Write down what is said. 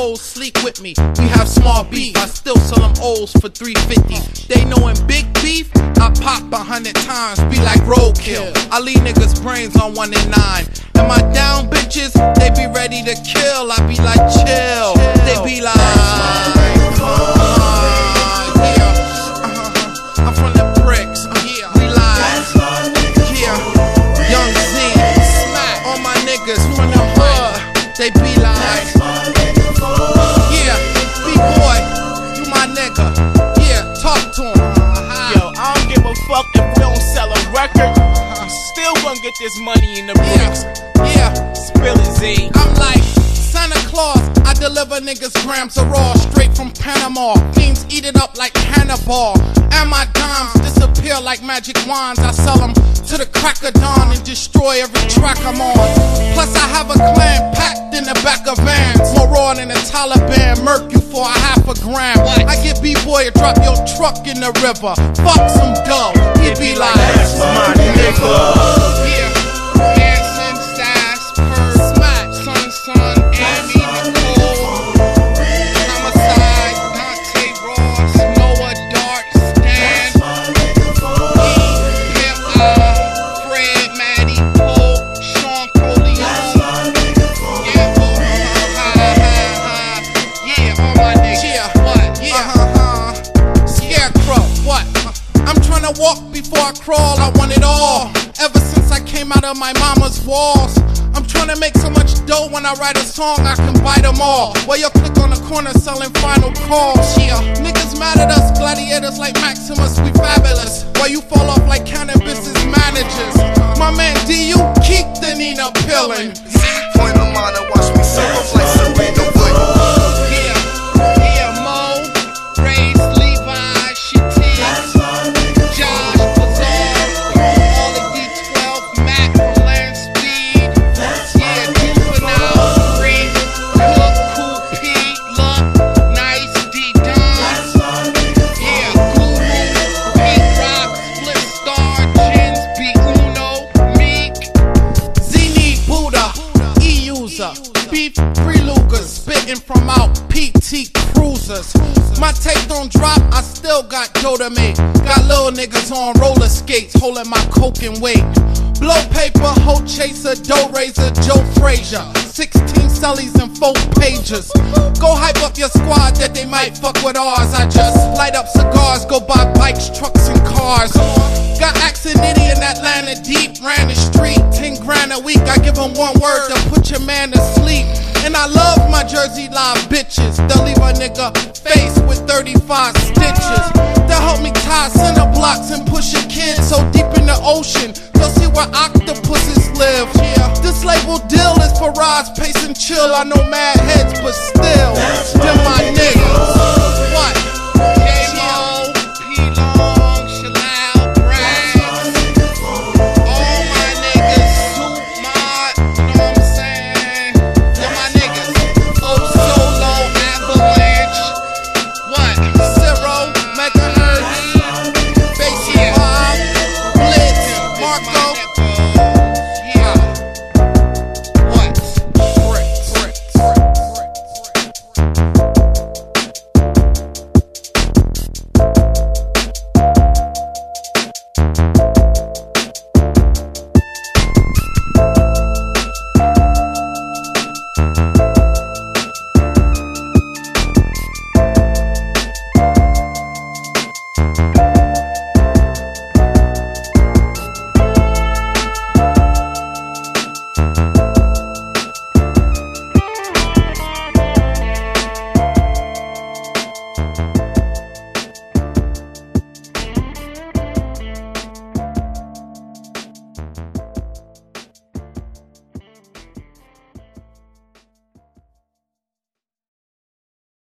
hoes sleep with me. We have small beef, I still sell them O's for $3.50. They knowin' big beef, I pop 100 times, be like roadkill. I leave niggas brains on 1 and 9. And my down bitches, they be ready to kill. I be like chill, they be like I'm from the bricks, relax, Young Z, smack all my niggas from the hood. They be like, yeah, B-boy, you my nigga, yeah, talk to him. Yo, I don't give a fuck if we don't sell a record. I'm still gonna get this money in the bricks. Yeah, spill it, Z. I'm like Santa Claus, I deliver niggas grams of raw straight from Panama. Fiends eat it up like Hannibal. And my dimes disappear like magic wands. I sell them to the crack of dawn and destroy every track I'm on. Plus I have a clan packed in the back of vans, more raw than the Taliban. Murk you for $0.5 gram. I get B-boy to drop your truck in the river. Fuck some dough. He be like, that's my nigga. Yeah, Manson, Stash, Perk, Smack, Son, Amy, Nicole, Homicide, Dante Ross, Noah, Dart, Stan, Fred, Maddie, Pope, Sean Coleon. Yeah, all my niggas. Yeah, what? Yeah, Scarecrow, what? I'm tryna walk before I crawl, I want it all. Ever since I came out of my mama's walls, I'm tryna make so much dough when I write a song, I can buy them all. While you click on the corner selling final calls. Yeah, niggas mad at us, gladiators like Maximus, we fabulous. While you fall off like cannabis's managers. My man D.U. keep the Nina pillin'. Point of mine and watch me serve up like Serena Williams. Yeah, Mo, Race, Levi, Shitty, Josh, Bazaar, all the D12, Mac from Land Speed. Yeah, Juvenile, Free, Cook, Cool Pete, Luck, Nice, D-Don. Yeah, Guru, Pete Rock, Split Star, Jins, B-Uno, Meek, Z-Need, Buddha, E-User, Beef, Free Lugers, spitting from out PT Cruisers. My tape don't drop, I still got dough to make. Got little niggas on roller skates, holding my coke and weight. Blow paper, hoe chaser, dough raiser, Joe Frazier. 16 cellies and 4 pages. Go hype up your squad that they might fuck with ours. I just light up cigars, go buy bikes, trucks, and cars. Got Accent Nitty in Atlanta deep, ran the street. 10 grand a week, I give them one word to put your man to sleep. And I love my Jersey Live bitches. They'll leave a nigga face with 35 stitches. They'll help me tie center blocks and push a kid so deep in the ocean. They'll see where octopuses live. Yeah, this label deal is for Roz, Pace and Chill. I know mad heads, but still